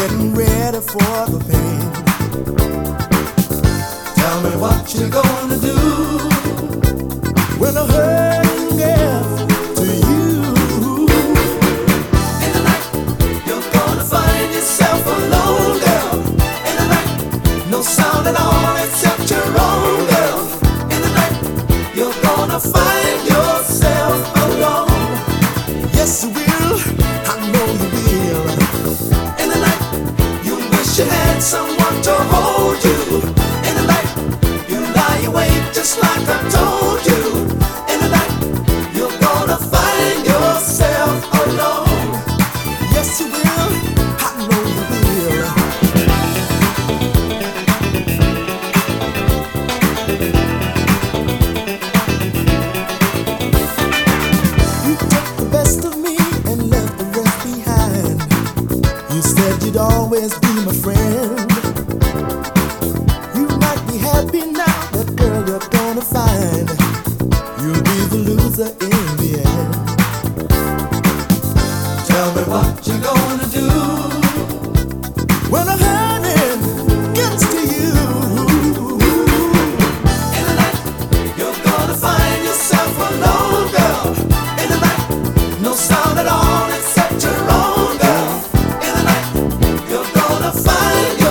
getting ready for the pain. Tell me what you gonna do when I hurt gets to you. In the night, you're gonna find yourself alone, girl. In the night, no sound at all except your own, girl. In the night, you're gonna find yourself alone. Yes, you will. I know you will. In the night, you wish you had someone to hold you. In the night, you lie awake just like I told you. In the night, you're gonna find yourself alone. Yes, you will. I know you will. You took the best of me and left the rest behind. You said you'd always be my friend. You might be happy now, but girl, you're gonna find you'll be the loser in the end. Tell me what you gonna do when a hurting gets to you. In the night, you're gonna find yourself alone, girl. In the night, no sound at all except your own, girl. In the night, you're gonna find